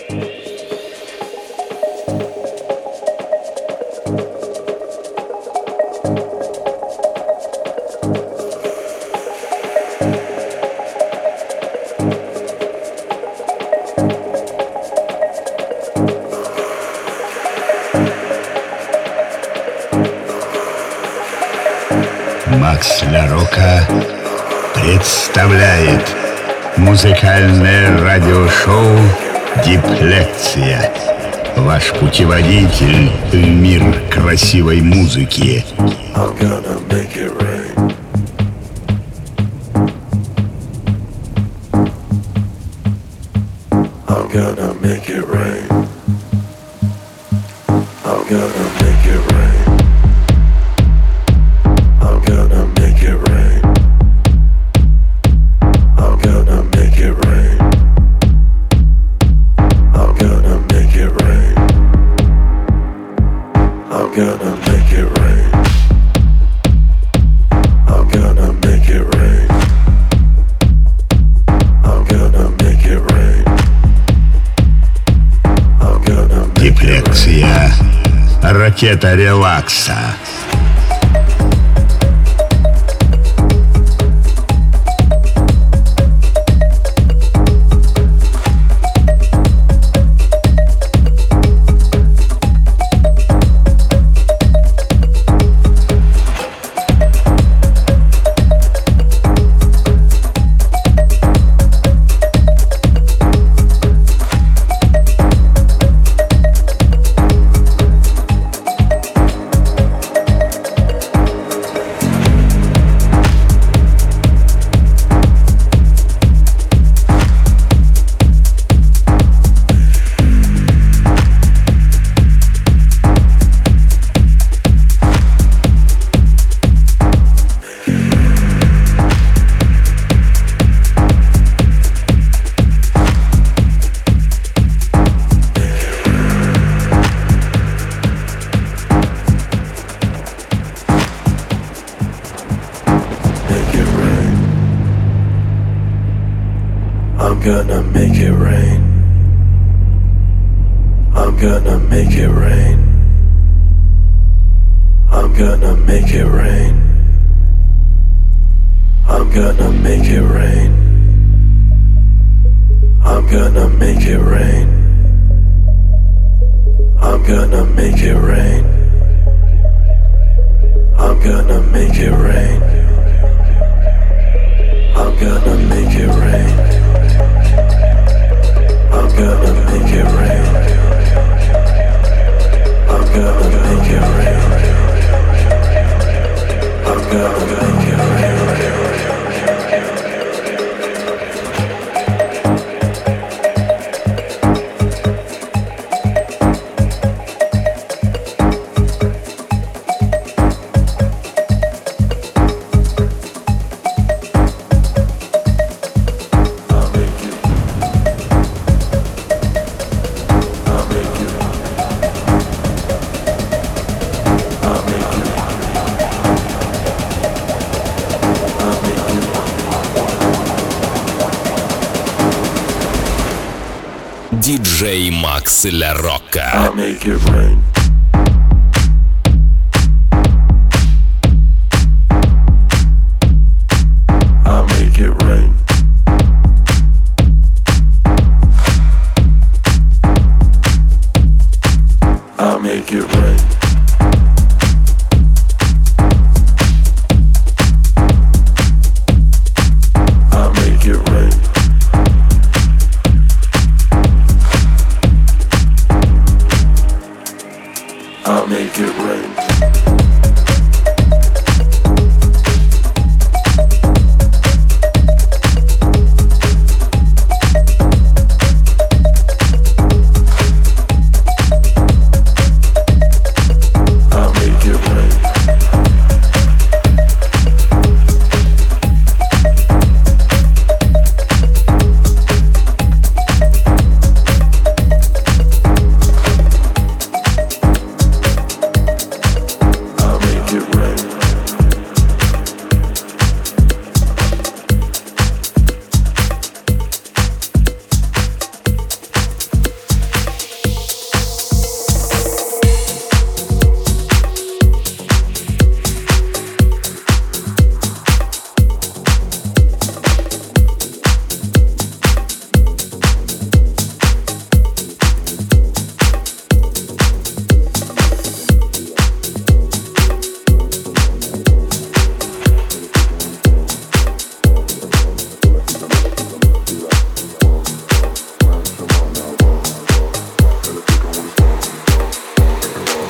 Макс Ля-Рока представляет музыкальное радиошоу «Диплекция». Ваш путеводитель в мир красивой музыки. I'm gonna make it rain. I'm gonna make it rain. I'm gonna make it rain. I'm gonna make it rain. I'm gonna make it rain. I'm gonna make it rain. I'm gonna make it rain. I'm gonna make it rain. I'm gonna make it rain. I'm gonna make it rain. Диплекция. Ракета релакса. I'm gonna make it rain. I'm gonna make it rain. I'm gonna make it rain. I'm gonna make it rain. I'm gonna make it rain. I'm gonna make it rain. I'm gonna make it rain. I'm gonna make it rain. I'm gonna make it rain. I'm gonna make it rain. I'm gonna make it rain. Диджей Макс Ля-Рока. I'll make it rain.